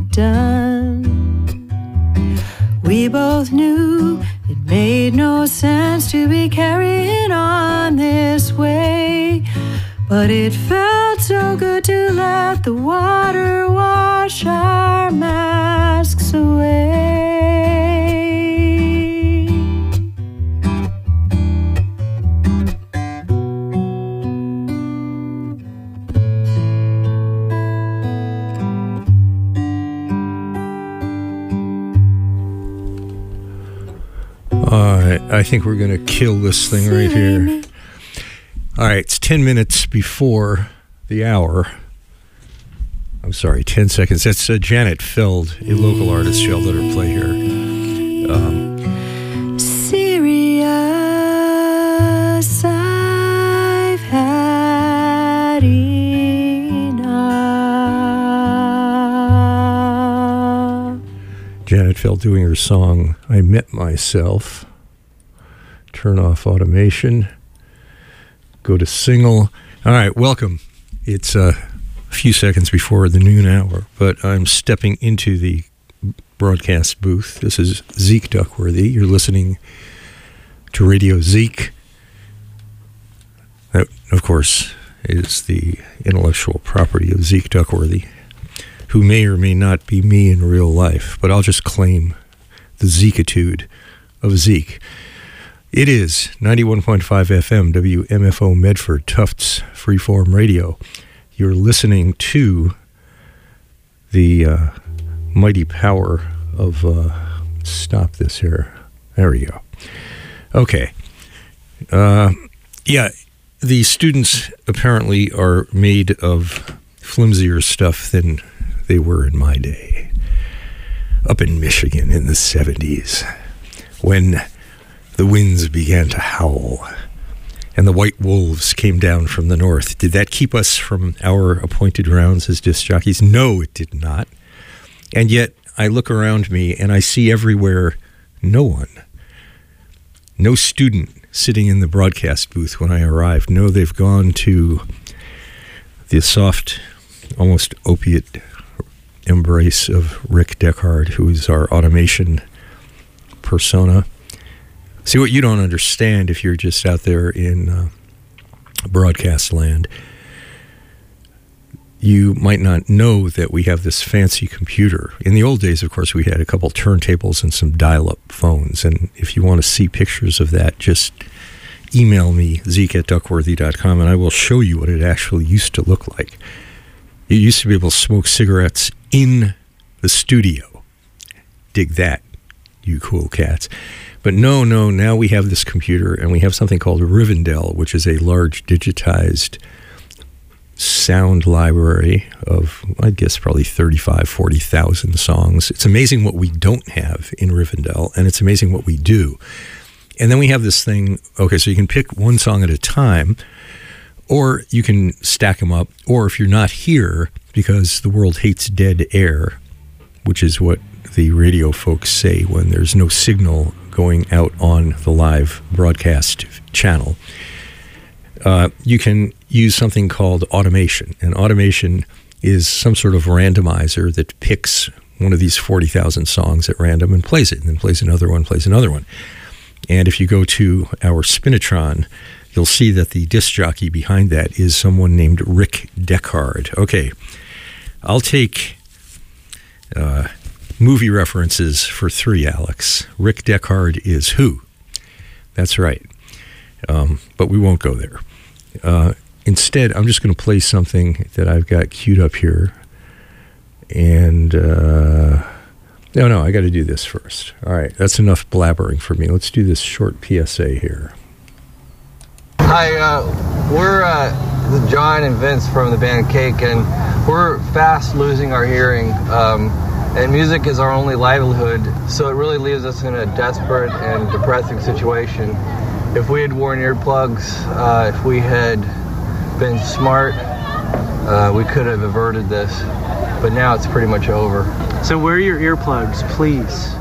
done. We both knew it made no sense to be carrying on this way, but it felt so good to let the water wash our masks away. I think we're going to kill this thing right here. All right, it's 10 minutes before the hour. I'm sorry, 10 seconds. That's Janet Feld, a local artist. She'll let her play here. Serious, I've had enough. Janet Feld doing her song, I Met Myself. Turn off automation. Go to single. All right, welcome. It's a few seconds before the noon hour, but I'm stepping into the broadcast booth. This is Zeke Duckworthy. You're listening to Radio Zeke. That, of course, is the intellectual property of Zeke Duckworthy, who may or may not be me in real life, but I'll just claim the Zekeitude of Zeke. It is 91.5 FM, WMFO Medford, Tufts Freeform Radio. You're listening to the mighty power of... stop this here. There we go. Okay. Yeah, the students apparently are made of flimsier stuff than they were in my day. Up in Michigan in the 70s, when the winds began to howl and the white wolves came down from the north. Did that keep us from our appointed rounds as disc jockeys? No, it did not. And yet I look around me and I see everywhere no one. No student sitting in the broadcast booth when I arrived. No, they've gone to the soft, almost opiate embrace of Rick Deckard, who is our automation persona. See, what you don't understand if you're just out there in broadcast land, you might not know that we have this fancy computer. In the old days, of course, we had a couple turntables and some dial-up phones, and if you want to see pictures of that, just email me, zeke@duckworthy.com, and I will show you what it actually used to look like. You used to be able to smoke cigarettes in the studio. Dig that, you cool cats. But no, now we have this computer, and we have something called Rivendell, which is a large digitized sound library of, I guess, probably 40,000 songs. It's amazing what we don't have in Rivendell, and it's amazing what we do. And then we have this thing, okay, so you can pick one song at a time, or you can stack them up, or if you're not here, because the world hates dead air, which is what the radio folks say when there's no signal going out on the live broadcast channel, you can use something called automation. And automation is some sort of randomizer that picks one of these 40,000 songs at random and plays it, and then plays another one. And if you go to our Spinitron, you'll see that the disc jockey behind that is someone named Rick Deckard. Okay, I'll take movie references for 3, Alex. Rick Deckard is who? That's right. But we won't go there. Instead, I'm just going to play something that I've got queued up here. And, no, I got to do this first. All right, that's enough blabbering for me. Let's do this short PSA here. Hi, we're John and Vince from the band Cake, and we're fast losing our hearing. And music is our only livelihood, so it really leaves us in a desperate and depressing situation. If we had worn earplugs, if we had been smart, we could have averted this, but now it's pretty much over. So wear your earplugs, please.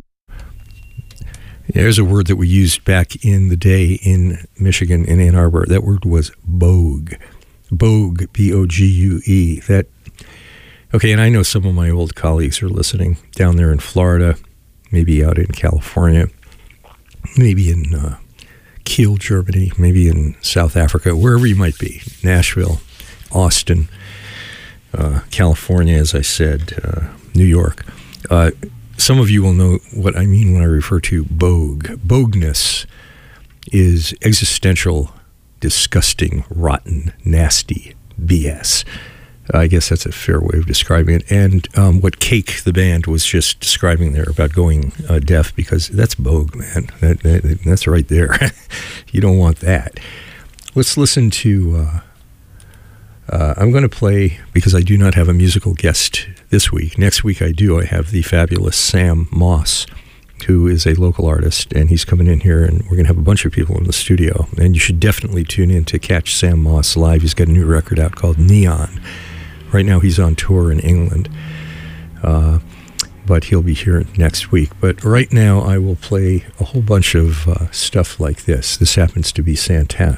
There's a word that we used back in the day in Michigan, in Ann Arbor. That word was bogue. Bogue, B-O-G-U-E. That Okay, and I know some of my old colleagues are listening down there in Florida, maybe out in California, maybe in Kiel, Germany, maybe in South Africa, wherever you might be, Nashville, Austin, California, as I said, New York. Some of you will know what I mean when I refer to bogue. Bogeness is existential, disgusting, rotten, nasty BS. I guess that's a fair way of describing it. And what Cake, the band, was just describing there about going deaf, because that's bogue, man. That's right there. You don't want that. Let's listen to... I'm going to play, because I do not have a musical guest this week. Next week I do. I have the fabulous Sam Moss, who is a local artist, and he's coming in here, and we're going to have a bunch of people in the studio. And you should definitely tune in to catch Sam Moss live. He's got a new record out called Neon. Right now he's on tour in England, but he'll be here next week. But right now I will play a whole bunch of stuff like this. This happens to be Santana.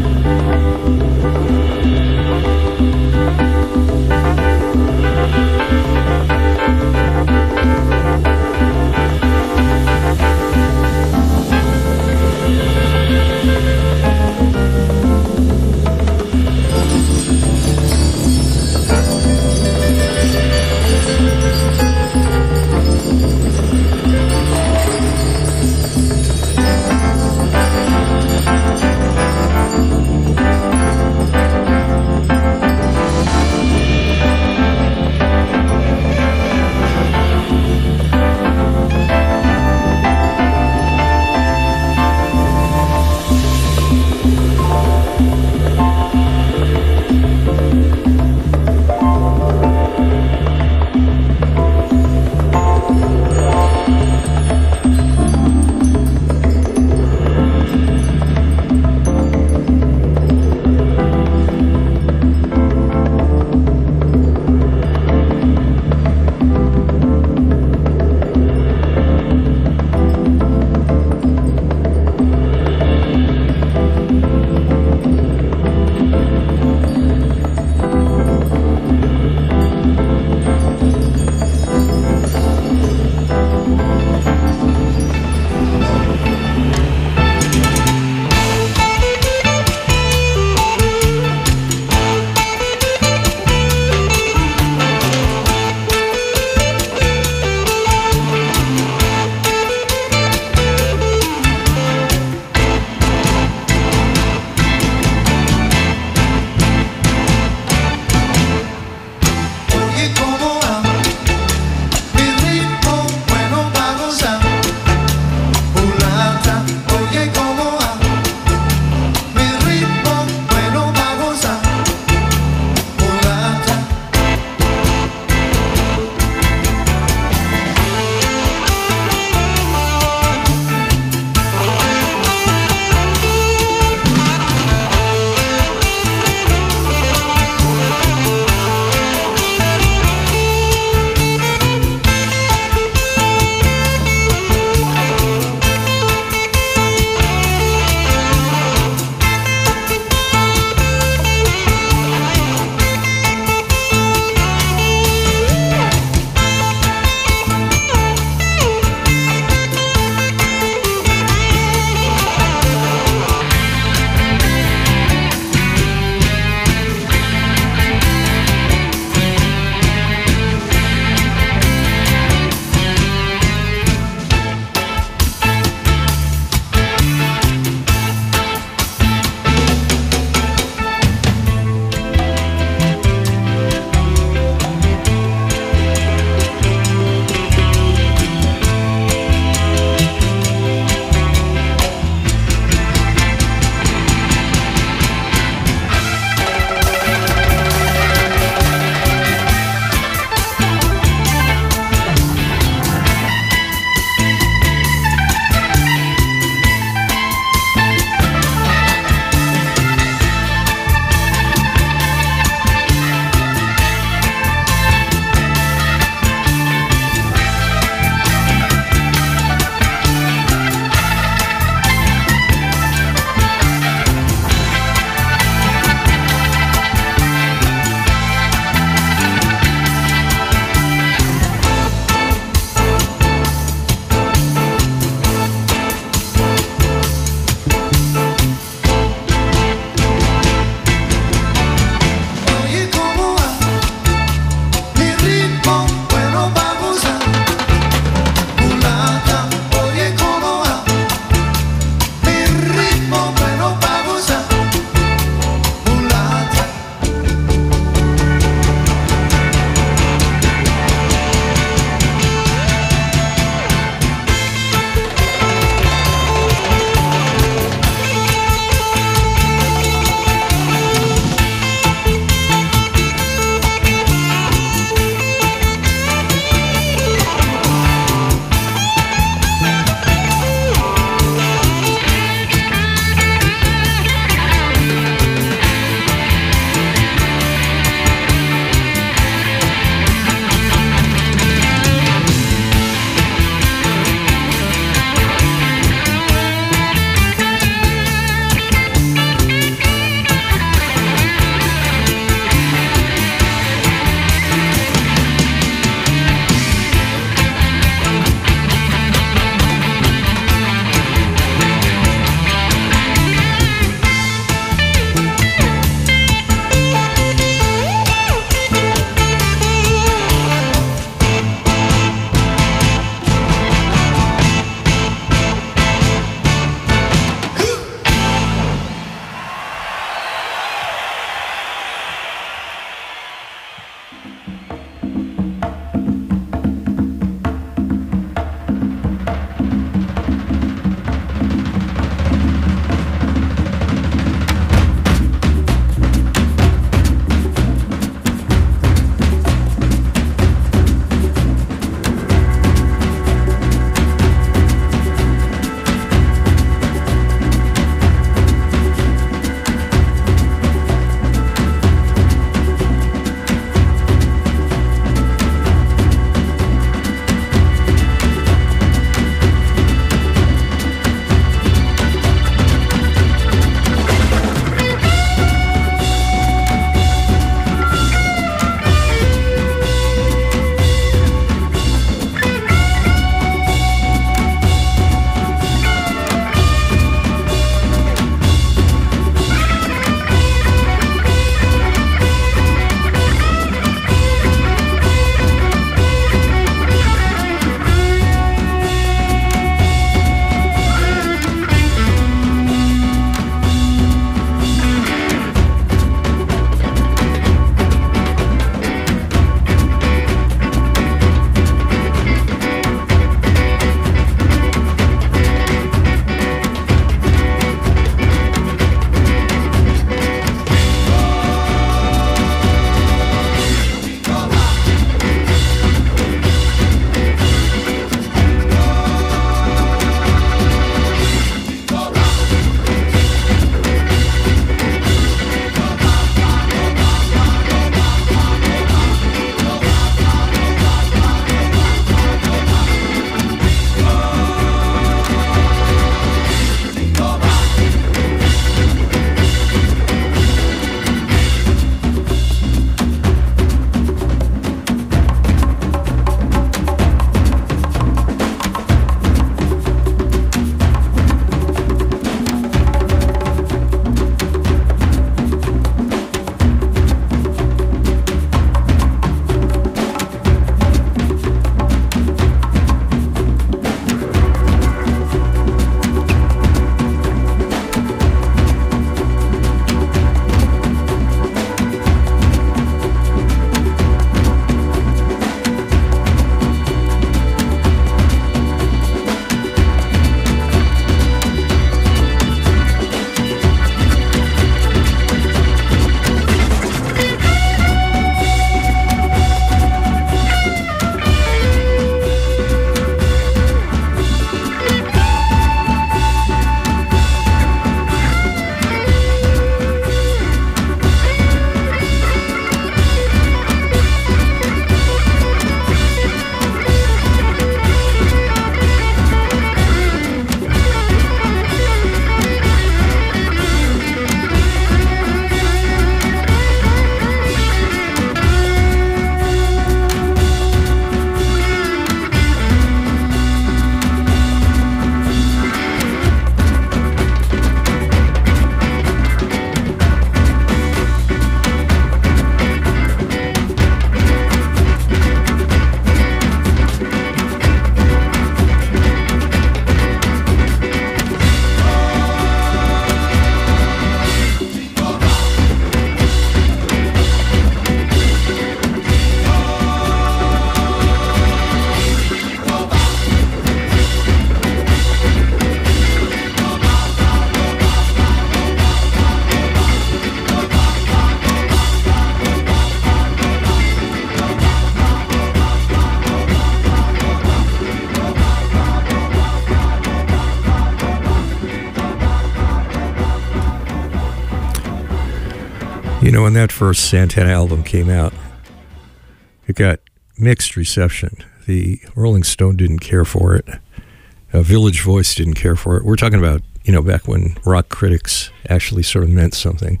You know, when that first Santana album came out, it got mixed reception. The Rolling Stone didn't care for it. Village Voice didn't care for it. We're talking about, you know, back when rock critics actually sort of meant something.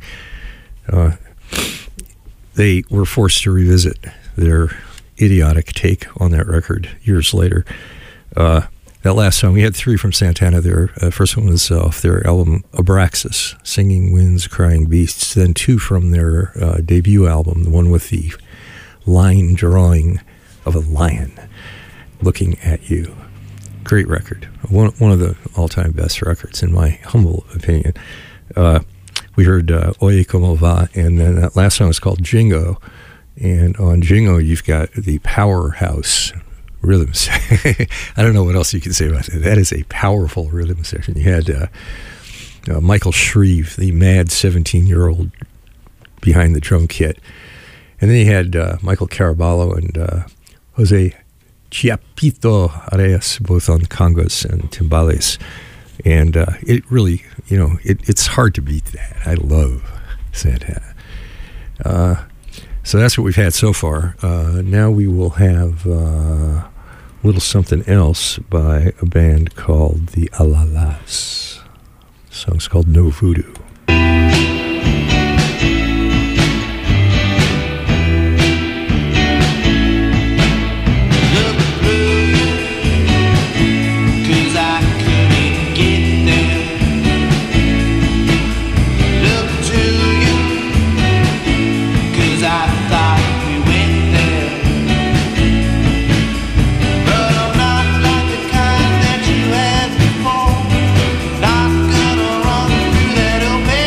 They were forced to revisit their idiotic take on that record years later. That last song, we had 3 from Santana there. First one was off their album Abraxas, Singing Winds, Crying Beasts. Then 2 from their debut album, the one with the line drawing of a lion looking at you. Great record. One of the all-time best records, in my humble opinion. We heard Oye Como Va, and then that last song is called Jingo. And on Jingo, you've got the powerhouse rhythm section. I don't know what else you can say about that. That is a powerful rhythm section. You had Michael Shreve, the mad 17-year-old behind the drum kit. And then you had Michael Caraballo and Jose Chiapito Arias, both on congas and timbales. And it really, you know, it's hard to beat that. I love Santana. So that's what we've had so far. Now we will have a little something else by a band called the Alalas. The song's called No Voodoo. Not gonna run through that old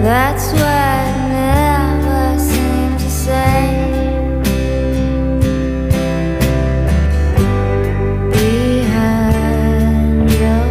That's what I never seem to say. Behind your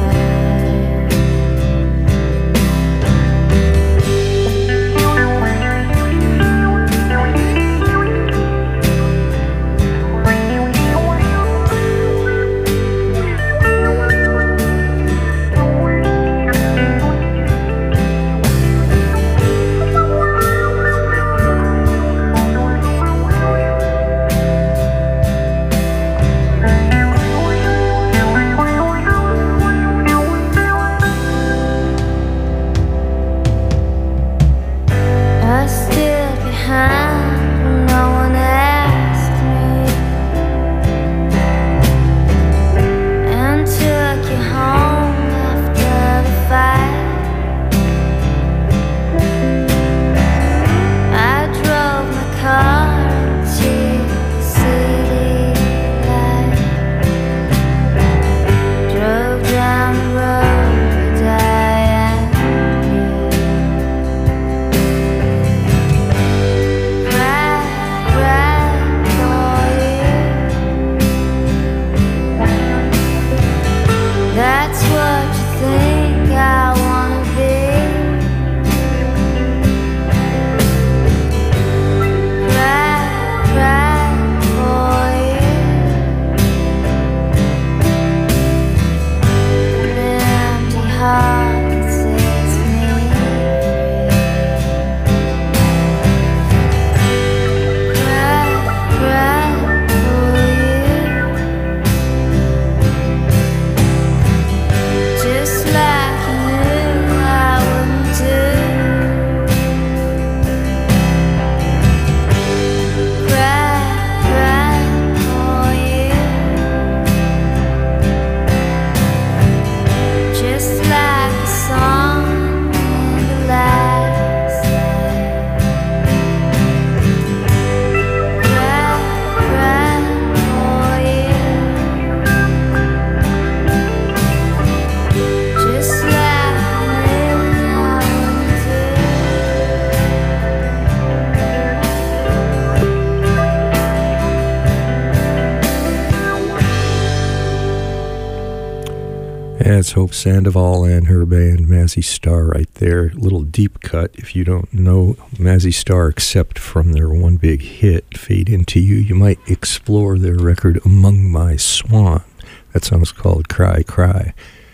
That's Hope Sandoval and her band Mazzy Star right there. Little deep cut. If you don't know Mazzy Star except from their one big hit, Fade Into You, you might explore their record Among My Swan. That song's called Cry Cry.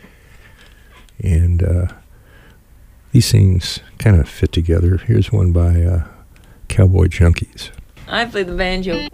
And these things kind of fit together. Here's one by Cowboy Junkies. I play the banjo.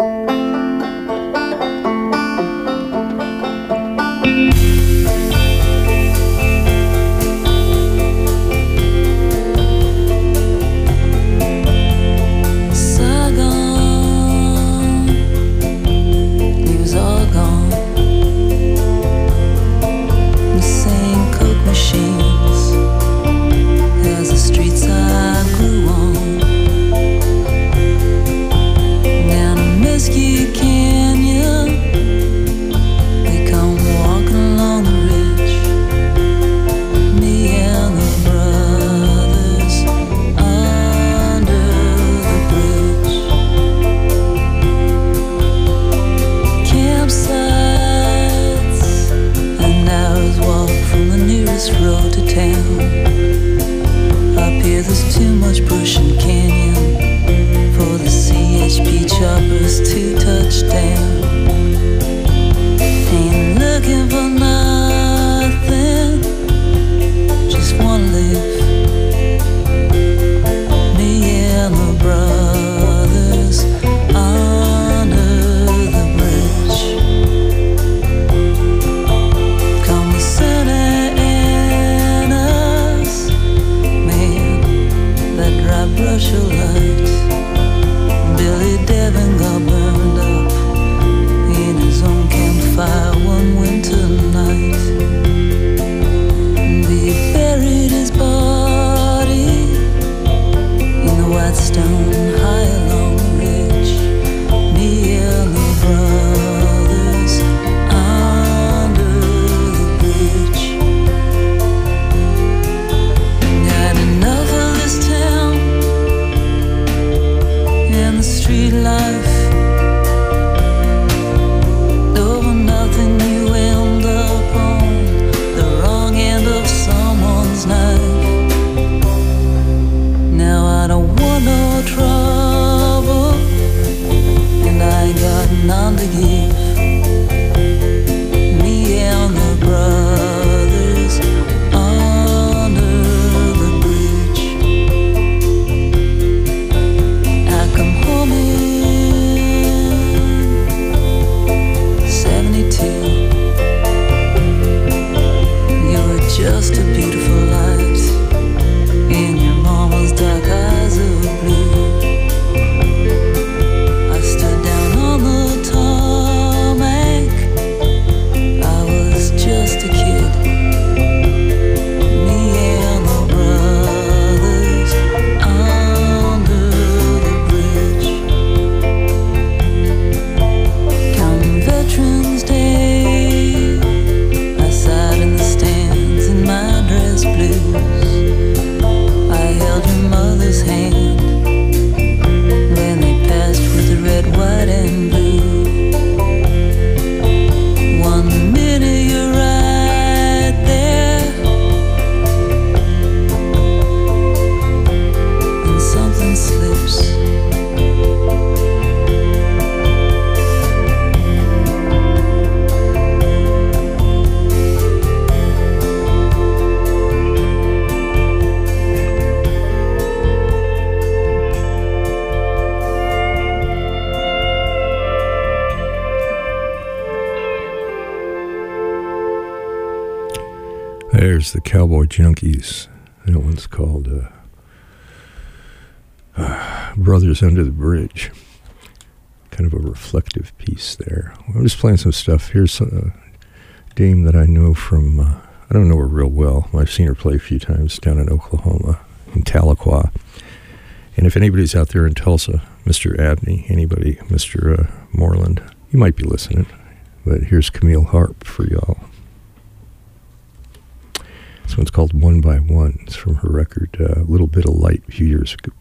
Road to town. Up here there's too much bush and canyon for the CHP choppers to touch down. Ain't looking for nothing, just wanna live. Me and my brothers under the bridge. Come the Saturday brush of light. Billy Devin got burned up in his own campfire one winter night. We buried his body in the white stone high along the ridge. Me and the brothers under the bridge. Got enough of this time. was the Cowboy Junkies. That one's called Brothers Under the Bridge. Kind of a reflective piece there. I'm just playing some stuff. Here's a dame that I know from, I don't know her real well. I've seen her play a few times down in Oklahoma, in Tahlequah. And if anybody's out there in Tulsa, Mr. Abney, anybody, Mr. Moreland, you might be listening. But here's Camille Harp for y'all. This one's called One by One. It's from her record, Little Bit of Light, a few years ago.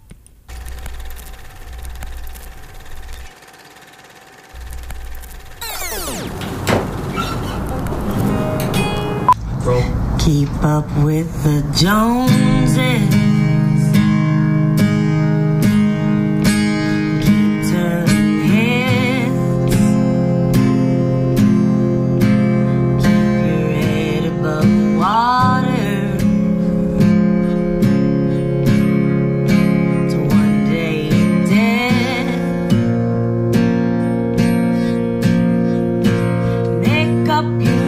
Keep up with the Joneses. Keep turning heads. Keep your head above water. To one day you're dead. Make up your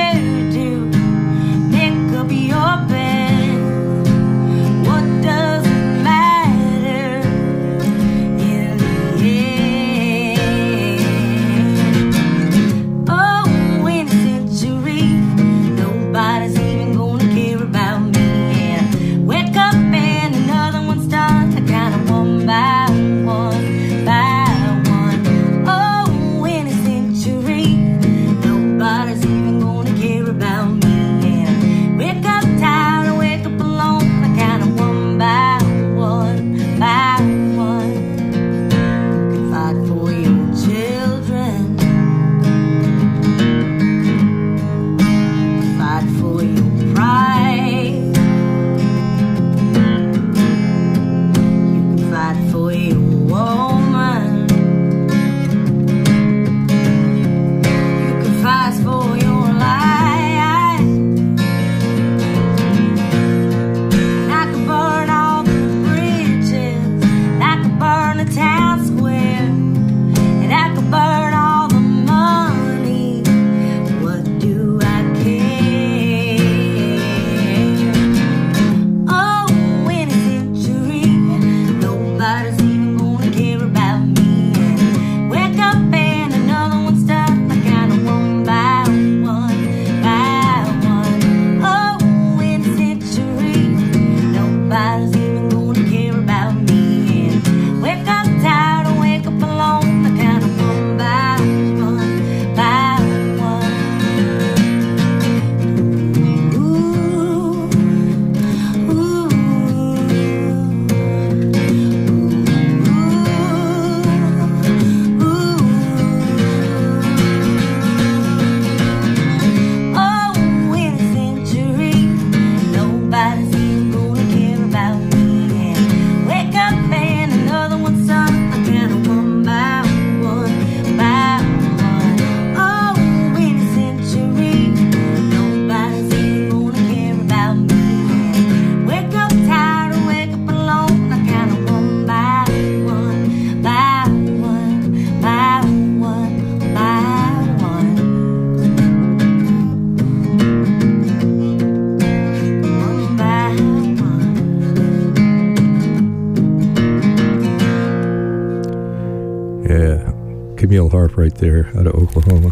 Camille Harp right there out of Oklahoma.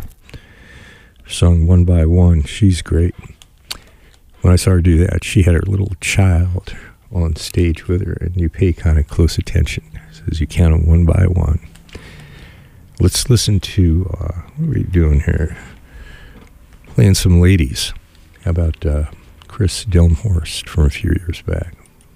Sung One by One. She's great. When I saw her do that, she had her little child on stage with her, and you pay kind of close attention as you count them one by one. Let's listen to, what are we doing here? Playing some ladies. How about Chris Delmhorst from a few years back?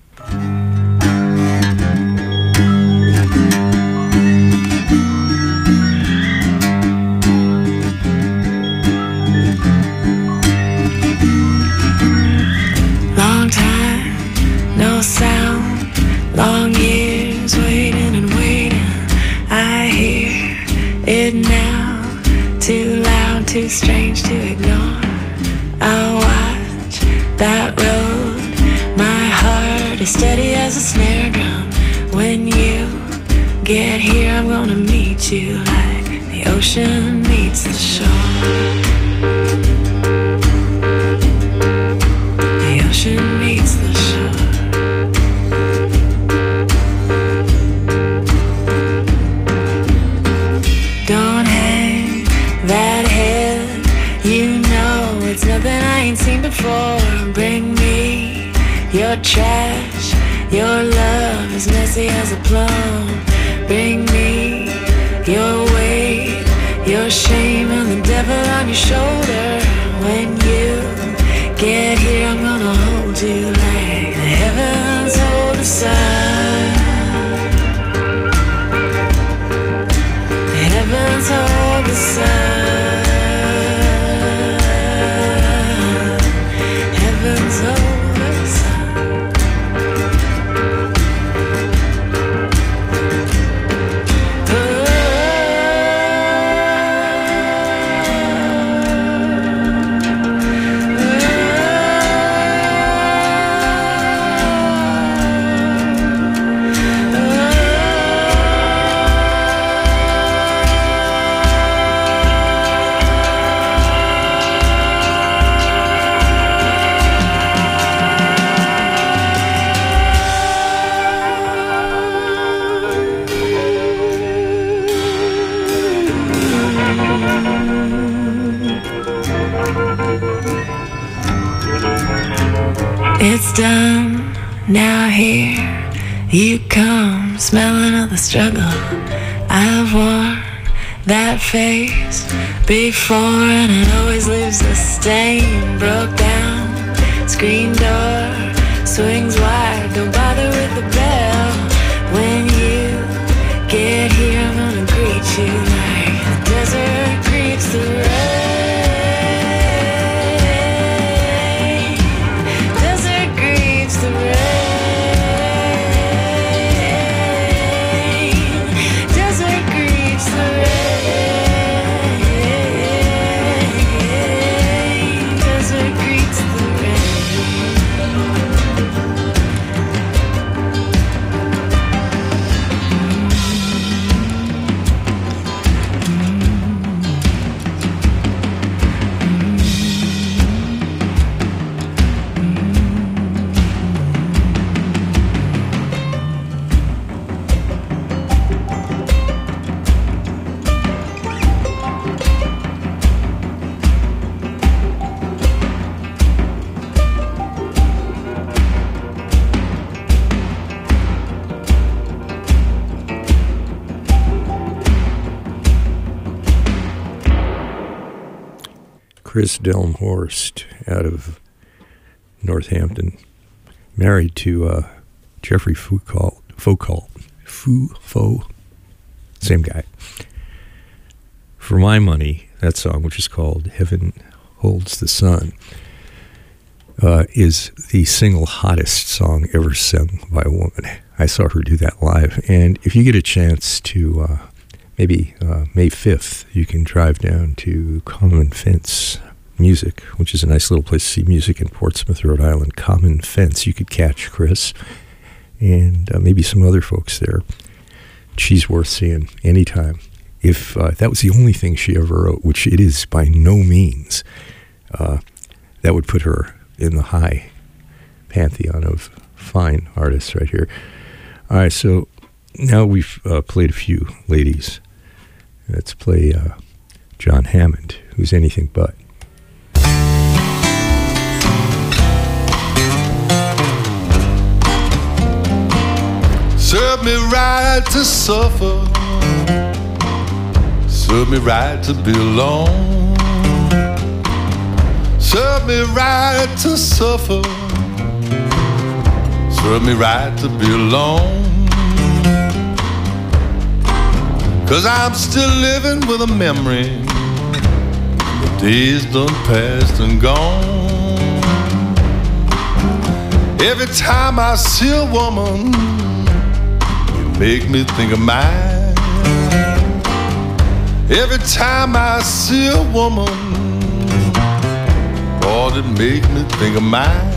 Long time, no sound, long years waiting and waiting. I hear it now, too loud, too strange to ignore. I'll watch that road, my heart is steady as a snare drum. When you get here, I'm gonna meet you like the ocean meets the shore. Your love is messy as a plum. Bring me your weight, your shame, and the devil on your shoulder. When you get here, I'm gonna hold you like the heavens hold the sun. The heavens hold the sun. Heavens hold the sun. It's done, now here you come, smelling of the struggle. I've worn that face before, and it always leaves a stain. Broke down, screen door swings wide, don't bother with the bell. When you get here, I'm gonna greet you like the desert greets the rain. Chris Delmhorst out of Northampton, married to Jeffrey Foucault, same guy. For my money, that song, which is called Heaven Holds the Sun, is the single hottest song ever sung by a woman. I saw her do that live, and if you get a chance to maybe May 5th, you can drive down to Common Fence Music, which is a nice little place to see music in Portsmouth, Rhode Island. Common Fence. You could catch Chris and maybe some other folks there. She's worth seeing anytime. If that was the only thing she ever wrote, which it is by no means, that would put her in the high pantheon of fine artists right here. All right, so now we've played a few ladies. Let's play John Hammond, who's anything but. Serve me right to suffer, serve me right to be alone, serve me right to suffer, serve me right to be alone. 'Cause I'm still living with a memory, the days done past and gone. Every time I see a woman, make me think of mine. Every time I see a woman, Lord, it make me think of mine.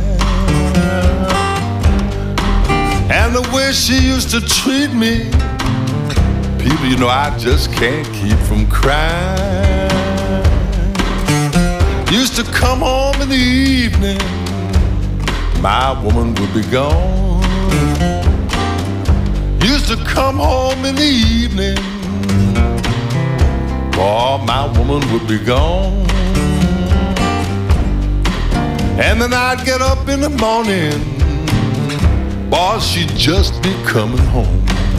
And the way she used to treat me, people, you know, I just can't keep from crying. Used to come home in the evening, my woman would be gone. Used to come home in the evening, oh, my woman would be gone. And then I'd get up in the morning, boss, she'd just be coming home.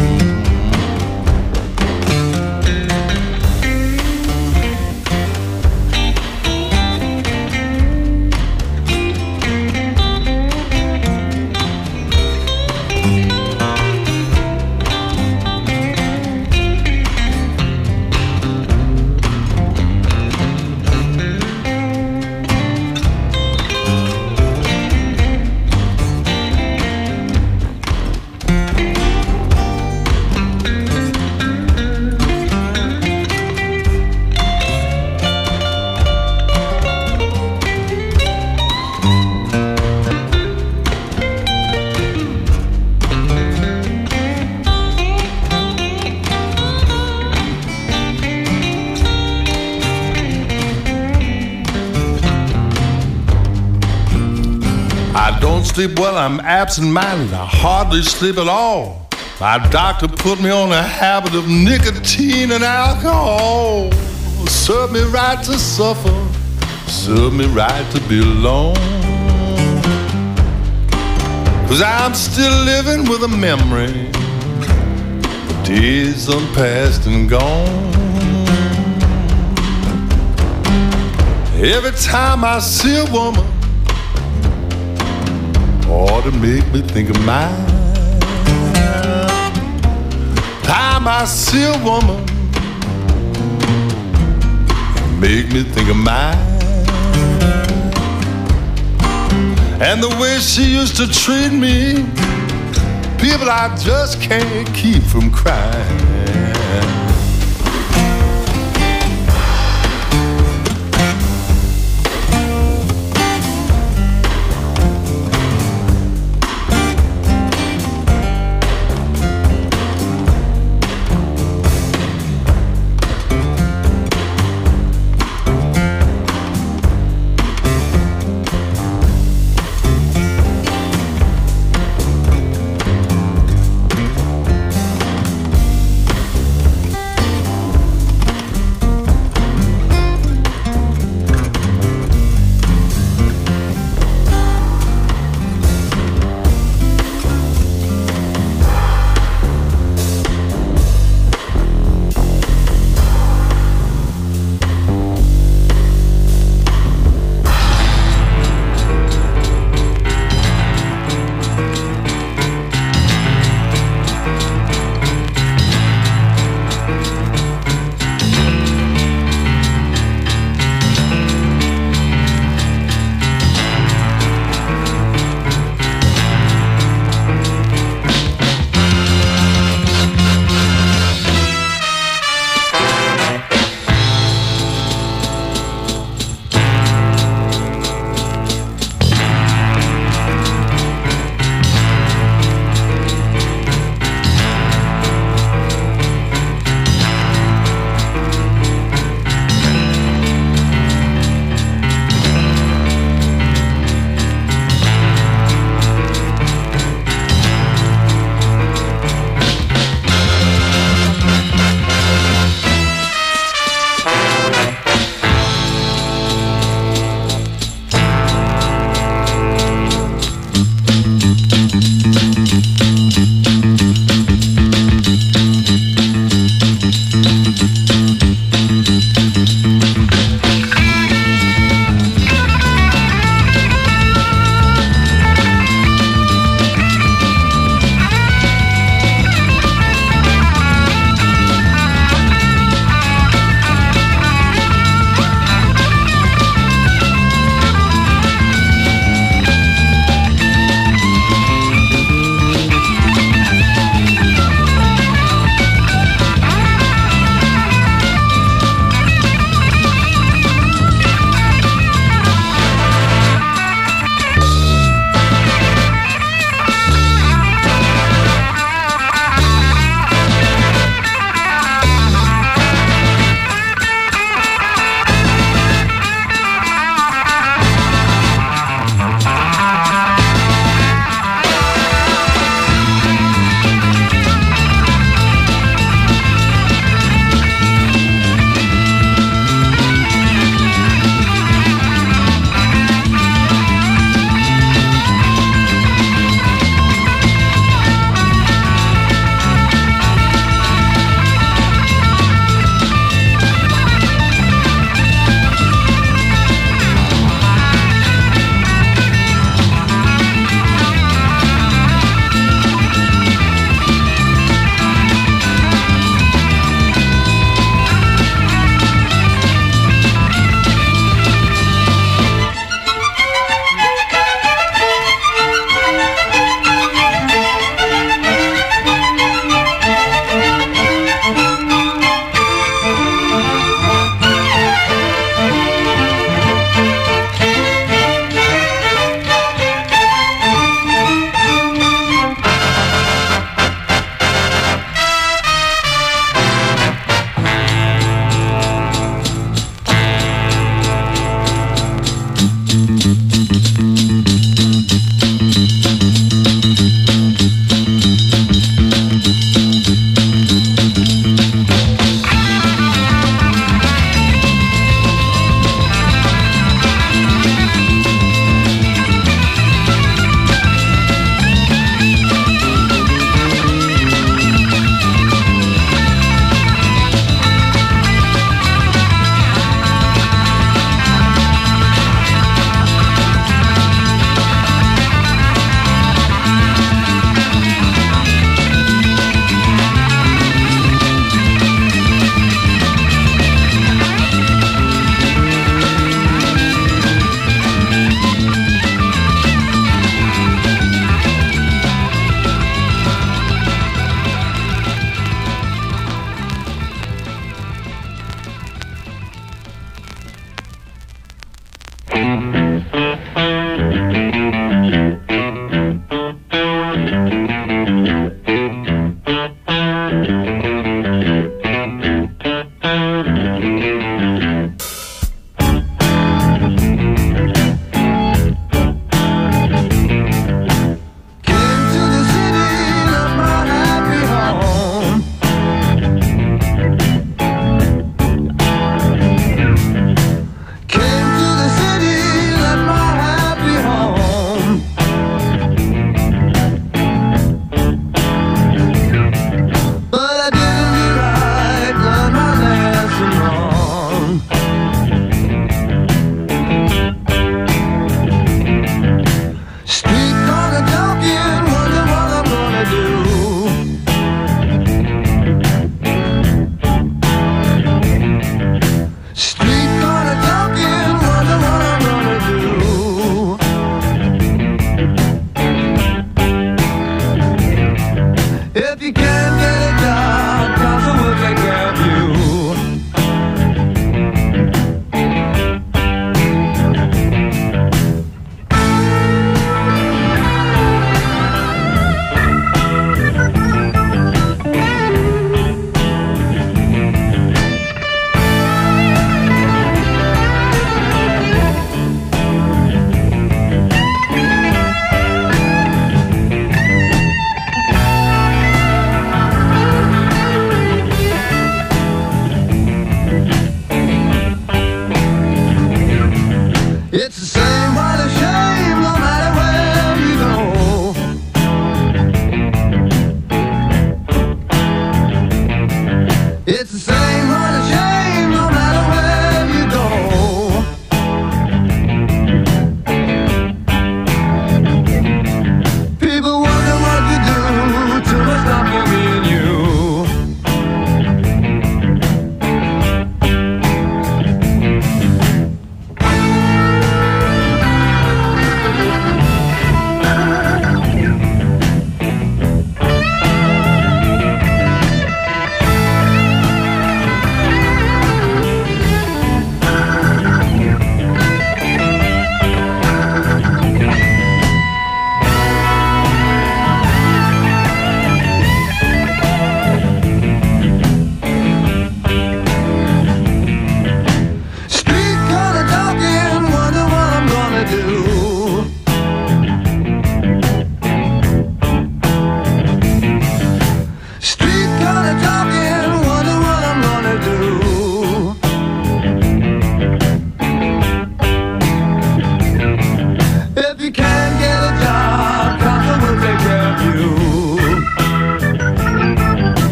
Sleep well, I'm absent-minded, I hardly sleep at all. My doctor put me on a habit of nicotine and alcohol. Serve me right to suffer, serve me right to be alone. 'Cause I'm still living with a memory of days done past and gone. Every time I see a woman, ought to make me think of mine. Time I see a woman, make me think of mine. And the way she used to treat me, people I just can't keep from crying.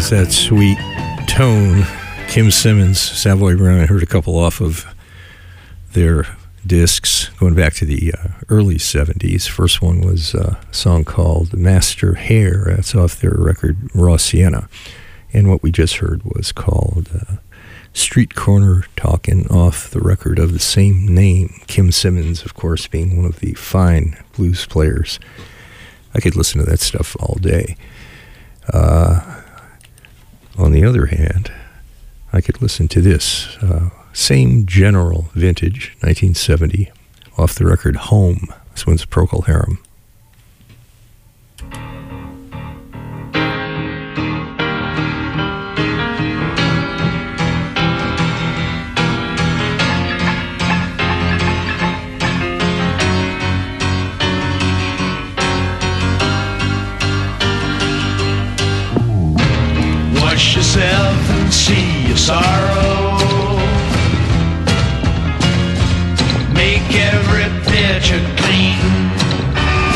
is that sweet tone. Kim Simmons, Savoy Brown. I heard a couple off of their discs going back to the early 70s. First one was a song called Master Hair. That's off their record Raw Sienna. And what we just heard was called Street Corner Talkin' off the record of the same name. Kim Simmons, of course, being one of the fine blues players. I could listen to that stuff all day. On the other hand, I could listen to this. Same general vintage, 1970, off the record Home. This one's Procol Harum. Wash yourself and see your sorrow. Make every picture clean.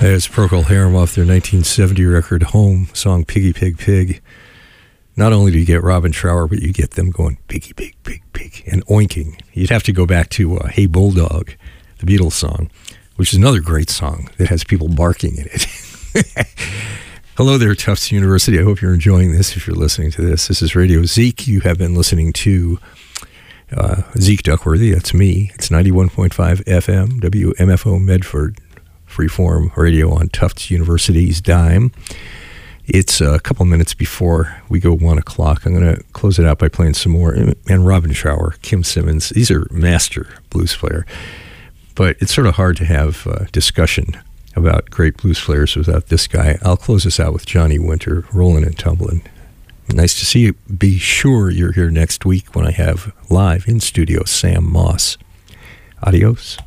It's Procol Harum off their 1970 record Home, song Piggy Pig Pig. Not only do you get Robin Trower, but you get them going piggy pig pig pig and oinking. You'd have to go back to Hey Bulldog, the Beatles song, which is another great song that has people barking in it. Hello there, Tufts University. I hope you're enjoying this if you're listening to this. This is Radio Zeke. You have been listening to Zeke Duckworthy. That's me. It's 91.5 FM, WMFO Medford, freeform radio on Tufts University's dime. It's a couple minutes before we go 1 o'clock. I'm going to close it out by playing some more. And Robin Trower, Kim Simmons, these are master blues player. But it's sort of hard to have discussion about great blues players without this guy. I'll close this out with Johnny Winter, Rollin' and Tumblin'. Nice to see you. Be sure you're here next week when I have live in studio Sam Moss. Adios.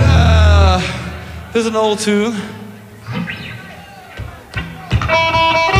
Here's an old tune.